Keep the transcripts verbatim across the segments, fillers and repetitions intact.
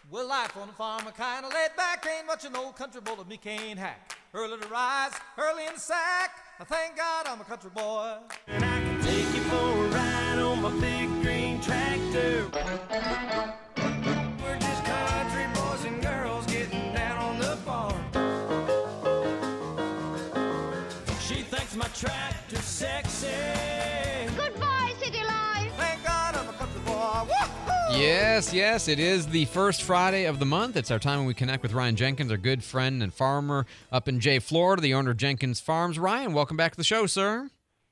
Well, life on the farm, a kind of laid back, ain't much an old country boy that me can't hack. Early to rise, early in the sack, I thank God I'm a country boy. And I can take you for a ride on my big green tractor. We're just country boys and girls getting down on the farm. She thinks my tractor's sexy. Goodbye, City Life. Thank God I'm a country boy. Woo-hoo! Yes, yes, it is the first Friday of the month. It's our time when we connect with Ryan Jenkins, our good friend and farmer up in Jay, Florida, the owner of Jenkins Farms. Ryan, welcome back to the show, sir.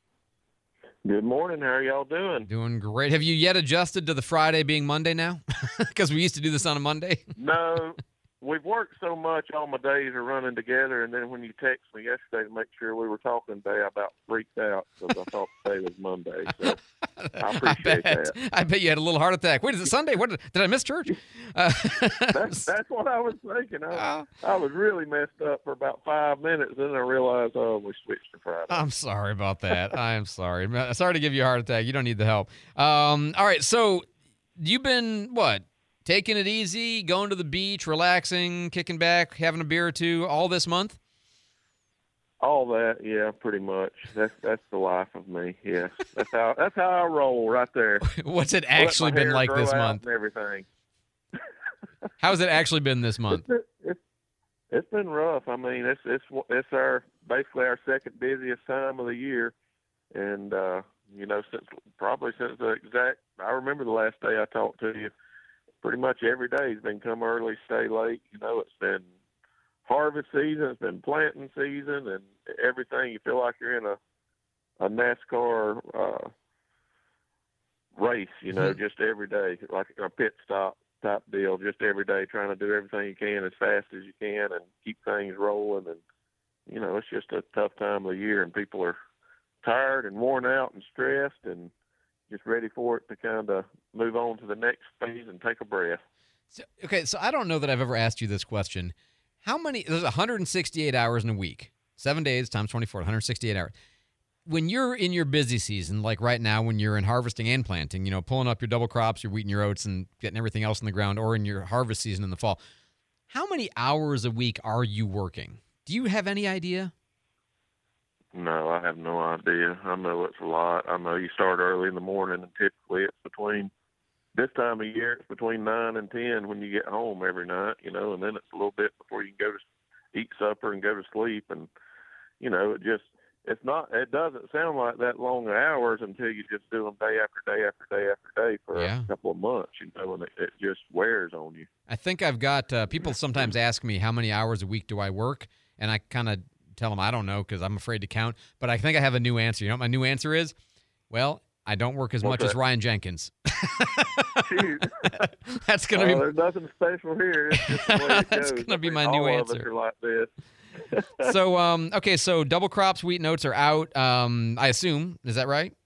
Good morning. How are y'all doing? Doing great. Have you yet adjusted to the Friday being Monday now? Because we used to do this on a Monday. No, we've worked so much, all my days are running together, and then when you text me yesterday to make sure we were talking today, I about freaked out because I thought today was Monday. So I appreciate I bet, that. I bet you had a little heart attack. Wait, is it Sunday? What did, did I miss church? Uh, That's, that's what I was thinking. I, I was really messed up for about five minutes, and then I realized, oh, we switched to Friday. I'm sorry about that. I am sorry. Sorry to give you a heart attack. You don't need the help. Um, all right, so you've been, what, taking it easy, going to the beach, relaxing, kicking back, having a beer or two all this month? All that, yeah, pretty much. That's that's the life of me. Yes, that's how that's how I roll right there. What's it Let my actually been hair like grow this out month? and everything. How's it actually been this month? It's, it's, it's been rough. I mean, it's it's it's our basically our second busiest time of the year, and uh, you know, since probably since the exact. I remember the last day I talked to you. Pretty much every day has been come early, stay late. You know, it's been harvest season, it's been planting season, and everything. You feel like you're in a a NASCAR uh, race. You know, Mm-hmm. just every day, like a pit stop type deal, just every day trying to do everything you can as fast as you can and keep things rolling. And, you know, it's just a tough time of the year, and people are tired and worn out and stressed and just ready for it to kind of move on to the next phase and take a breath. So, okay, so I don't know that I've ever asked you this question. How many, there's one hundred sixty-eight hours in a week, seven days times twenty-four, one hundred sixty-eight hours. When you're in your busy season, like right now when you're in harvesting and planting, you know, pulling up your double crops, your wheat and your oats and getting everything else in the ground, or in your harvest season in the fall, how many hours a week are you working? Do you have any idea? No, I have no idea. I know it's a lot. I know you start early in the morning, and typically it's between, this time of year, it's between nine and ten when you get home every night, you know, and then it's a little bit before you can go to eat supper and go to sleep. And, you know, it just, it's not, it doesn't sound like that long hours until you just do them day after day after day after day for Yeah. a couple of months, you know, and it, it just wears on you. I think I've got, uh, people sometimes ask me how many hours a week do I work, and I kind of tell them I don't know because I'm afraid to count, but I think I have a new answer. You know what my new answer is? Well, I don't work as What's much as that? Ryan Jenkins. Shoot. That's going to Oh, be there's nothing special here. It's just the way it That's goes. gonna be I mean, my all new of us answer. are like this. So, um, okay, so double crops, wheat and oats are out, um, I assume. Is that right?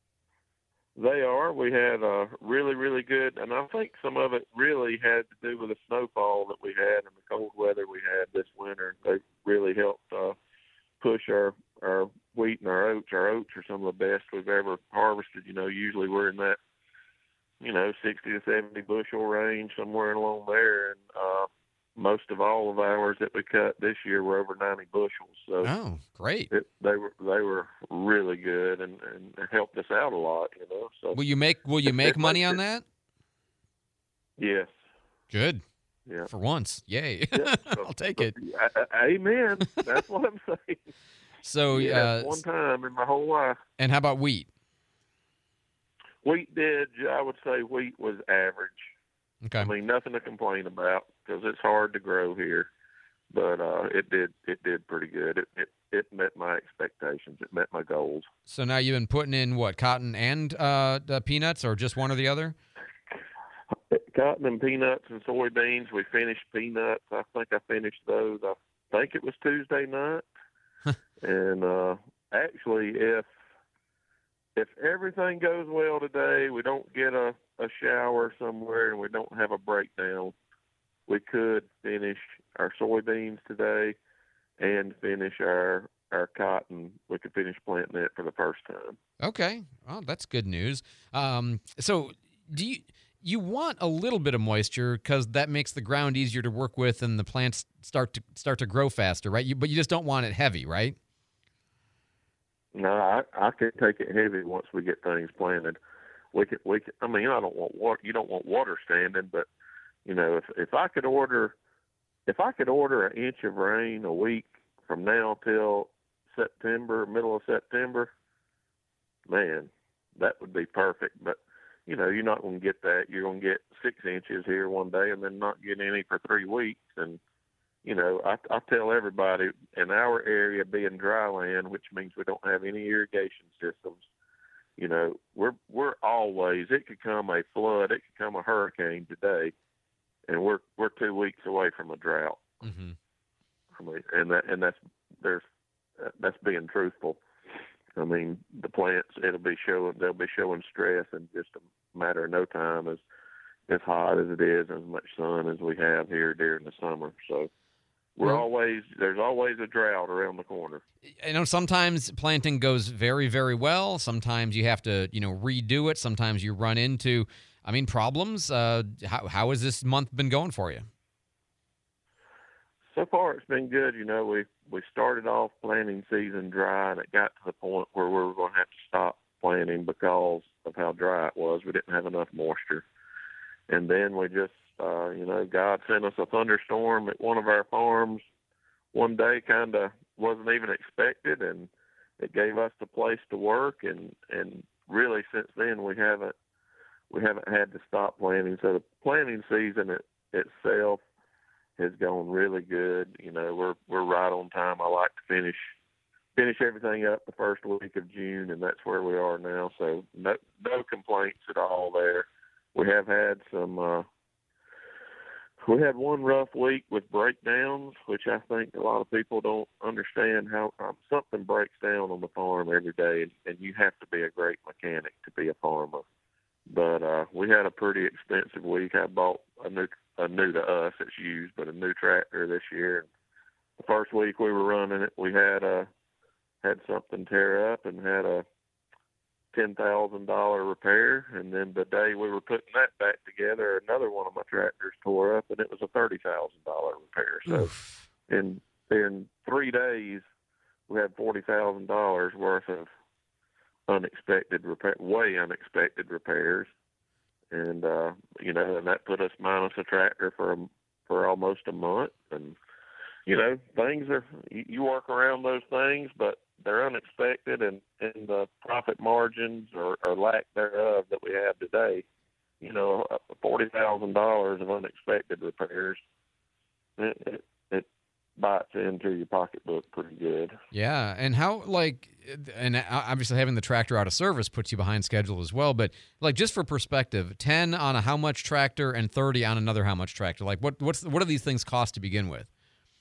They are. We had a really, really good, and I think some of it really had to do with the snowfall that we had and the cold weather we had this winter. They really helped uh, push our, our wheat and our oats. Our oats are some of the best we've ever harvested. You know, usually we're in that, you know, sixty to seventy bushel range, somewhere along there. And uh, most of all of ours that we cut this year were over ninety bushels. So Oh, great. it, they were they were really good and, and helped us out a lot, you know. So Will you make Will you It- make it money makes on it- that? yes, Good. yeah. For once. Yay. Yeah, so- I'll take it. A- a- Amen. That's what I'm saying. So, Yeah, uh, one time in my whole life. and how about wheat? Wheat did, I would say wheat was average. Okay. I mean, nothing to complain about because it's hard to grow here, but uh, it did it did pretty good. It, it it met my expectations. It met my goals. So now you've been putting in what, cotton and uh, uh, peanuts, or just one or the other? Cotton and peanuts and soybeans. We finished peanuts. I think I finished those. I think it was Tuesday night. And uh, actually, if if everything goes well today, we don't get a, a shower somewhere and we don't have a breakdown, we could finish our soybeans today and finish our our cotton. We could finish planting it for the first time. Okay. Well, that's good news. Um, so do you you want a little bit of moisture because that makes the ground easier to work with and the plants start to start to grow faster, right? You, but you just don't want it heavy, right? No, I I can take it heavy once we get things planted. We can we can, I mean, I don't want water. You don't want water standing, but you know, if if I could order, if I could order an inch of rain a week from now till September, middle of September, man, that would be perfect. But you know, you're not going to get that. You're going to get six inches here one day and then not get any for three weeks. And you know, I, I tell everybody in our area being dry land, which means we don't have any irrigation systems. You know, we're we're always. It could come a flood, it could come a hurricane today, and we're we're two weeks away from a drought. Mm-hmm. I mean, and that and that's there's that's being truthful. I mean, the plants it'll be showing they'll be showing stress in just a matter of no time, as as hot as it is, as much sun as we have here during the summer. So. We're Well, always there's always a drought around the corner. I know sometimes planting goes very, very well. Sometimes you have to, you know, redo it. Sometimes you run into, I mean, problems. Uh, how how has this month been going for you? So far, it's been good. You know, we we started off planting season dry, and it got to the point where we were going to have to stop planting because of how dry it was. We didn't have enough moisture, and then we just. Uh, you know, God sent us a thunderstorm at one of our farms one day, kind of wasn't even expected, and it gave us the place to work. And, and really, since then, we haven't we haven't had to stop planting. So the planting season it, itself has gone really good. You know, we're we're right on time. I like to finish finish everything up the first week of June, and that's where we are now. So no no complaints at all there. We have had some. Uh, We had one rough week with breakdowns, which I think a lot of people don't understand how um, something breaks down on the farm every day, and, and you have to be a great mechanic to be a farmer. But uh, we had a pretty expensive week. I bought a new, a new to us, it's used, but a new tractor this year. The first week we were running it, we had uh, had something tear up and had a ten thousand dollar repair, and then the day we were putting that back together, another one of my tractors tore up, and it was a thirty thousand dollar repair. So, Oof. in in three days, we had forty thousand dollars worth of unexpected repair, way unexpected repairs, and uh, you know, and that put us minus a tractor for a, for almost a month. And you know, things are you, you work around those things, but they're unexpected, and, and the profit margins or, or lack thereof that we have today, you know, forty thousand dollars of unexpected repairs, it, it, it bites into your pocketbook pretty good. Yeah, and how, like, and obviously having the tractor out of service puts you behind schedule as well, but, like, just for perspective, ten on a how much tractor and thirty on another how much tractor, like, what what's what do these things cost to begin with?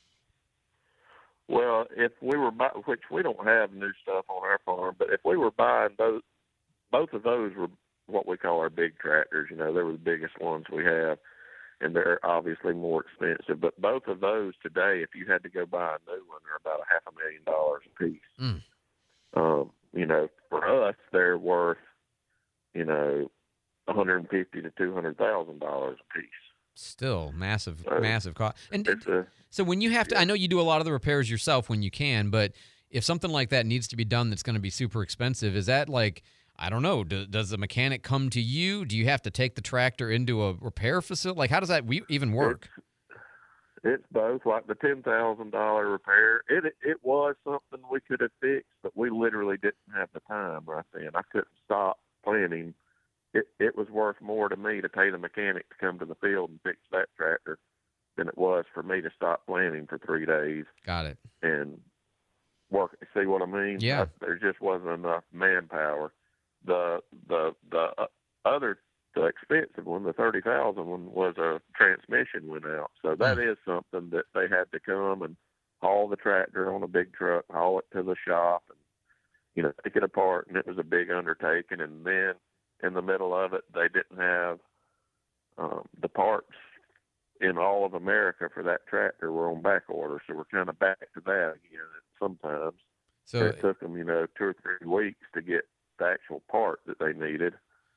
Well, if we were buy, which we don't have new stuff on our farm, but if we were buying those, both of those were what we call our big tractors. You know, they were the biggest ones we have, and they're obviously more expensive. But both of those today, if you had to go buy a new one, are about a half a million dollars a piece. Mm. Um, you know, for us, they're worth, you know, one hundred fifty to two hundred thousand dollars a piece. Still massive, so, massive cost. And a, so when you have to, yeah. I know you do a lot of the repairs yourself when you can, but if something like that needs to be done that's going to be super expensive, is that like, I don't know, do, does the mechanic come to you? Do you have to take the tractor into a repair facility? Like, how does that we, even work? It's, it's both. Like the ten thousand dollars repair, it it was something we could have fixed, but we literally didn't have the time right then. I couldn't stop planning. It it was worth more to me to pay the mechanic to come to the field and fix that tractor than it was for me to stop planning for three days. Got it. And work. See what I mean? Yeah. I, there just wasn't enough manpower. The the the uh, other the expensive one, the thirty thousand one, was a transmission went out. So that mm. is something that they had to come and haul the tractor on a big truck, haul it to the shop, and you know, take it apart. And it was a big undertaking. And then in the middle of it, they didn't have um, the parts in all of America for that tractor were on back order, so we're kind of back to that again sometimes. So it took them, you know, two or three weeks to get the actual part that they needed.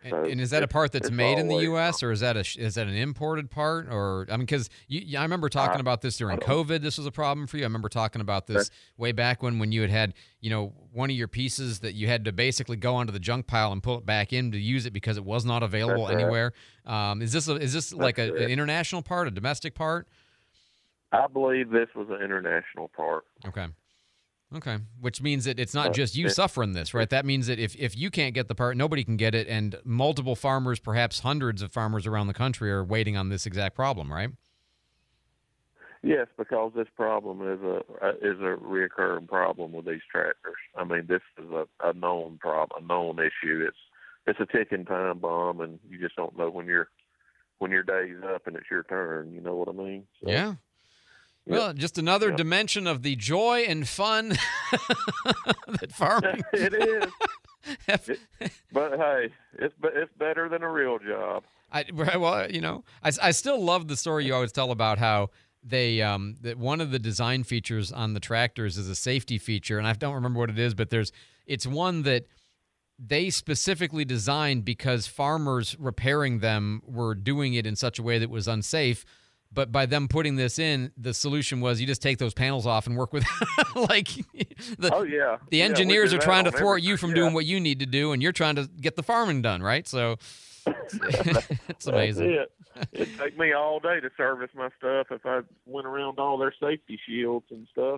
And, So and is that a it's- part that's it's made in the always- U S or is that a sh- is that an imported part? Or I mean, because I remember talking I- about this during I don't- COVID. This was a problem for you. I remember talking about this way back when when you had had you know one of your pieces that you had to basically go onto the junk pile and pull it back in to use it because it was not available That's right. anywhere. Um, is this a, is this like a, That's an it. international part, a domestic part? I believe this was an international part. Okay. Okay. Which means that it's not Uh, just you it- suffering this, right? That means that if, if you can't get the part, nobody can get it, and multiple farmers, perhaps hundreds of farmers around the country, are waiting on this exact problem, right? Yes, because this problem is a is a reoccurring problem with these tractors. I mean, this is a, a known problem, a known issue. It's it's a ticking time bomb, and you just don't know when you're when your day's up and it's your turn. You know what I mean? So, Yeah. Well, just another Yeah. dimension of the joy and fun that farming. it is. It, but hey, it's be- it's better than a real job. I well, you know, I, I still love the story you always tell about how they um that one of the design features on the tractors is a safety feature, and I don't remember what it is, but there's it's one that they specifically designed because farmers repairing them were doing it in such a way that was unsafe. But by them putting this in, the solution was you just take those panels off and work with like the, Oh yeah, the Yeah, we engineers do are that trying to on thwart you everything. from Yeah. doing what you need to do, and you're trying to get the farming done, right? So it's, it's amazing. That's it. It'd take me all day to service my stuff if I went around all their safety shields and stuff.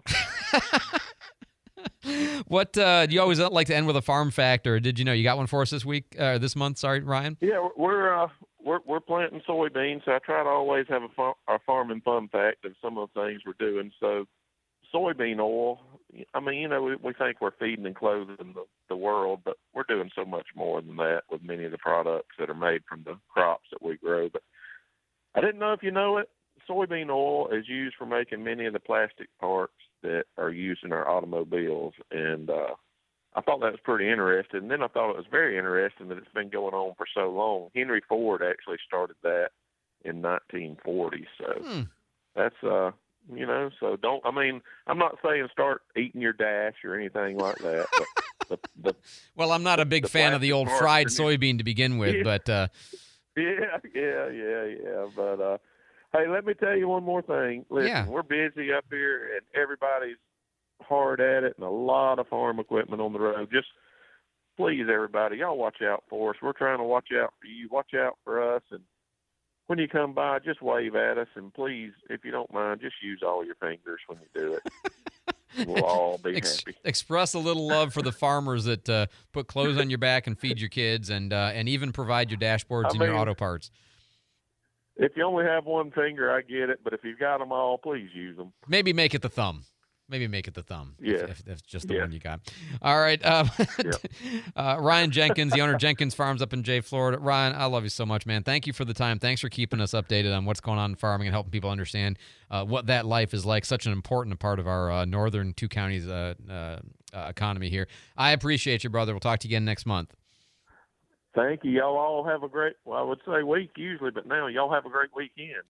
What uh, do you always like to end with a farm fact, or did you know you got one for us this week, uh, this month? Sorry, Ryan. Yeah, we're uh, we're we're planting soybeans. So I try to always have a, far, a farming fun fact of some of the things we're doing. So soybean oil. I mean, you know, we, we think we're feeding and clothing the, the world, but we're doing so much more than that with many of the products that are made from the crops that we grow. But I didn't know if you know it. Soybean oil is used for making many of the plastic parts that are used in our automobiles, and uh, I thought that was pretty interesting. And then I thought it was very interesting that it's been going on for so long. Henry Ford actually started that in nineteen forty, so Hmm. that's uh, you know, so don't. I mean, I'm not saying start eating your dash or anything like that. But the, the Well, I'm not a big the fan of the plastic old parts fried in it. soybean to begin with, Yeah. but uh, Yeah, yeah, yeah, yeah. But uh, hey, let me tell you one more thing. Listen, Yeah. we're busy up here, and everybody's hard at it, and a lot of farm equipment on the road. Just please, everybody, y'all watch out for us. We're trying to watch out for you. Watch out for us, and when you come by, just wave at us, and please, if you don't mind, just use all your fingers when you do it. We'll all be ex- happy. express a little love for the farmers that uh, put clothes on your back and feed your kids, and uh, and even provide your dashboards I and your mean- auto parts. If you only have one finger, I get it, but if you've got them all, please use them. Maybe make it the thumb. Maybe make it the thumb. if- Yeah. If, if that's just the Yeah. one you got. All right. Um, Yeah. uh, Ryan Jenkins, the owner of Jenkins Farms up in Jay, Florida. Ryan, I love you so much, man. Thank you for the time. Thanks for keeping us updated on what's going on in farming and helping people understand uh, what that life is like. Such an important part of our uh, northern two counties uh, uh, uh, economy here. I appreciate you, brother. We'll talk to you again next month. Thank you. Y'all all have a great, well, I would say week usually, but now y'all have a great weekend.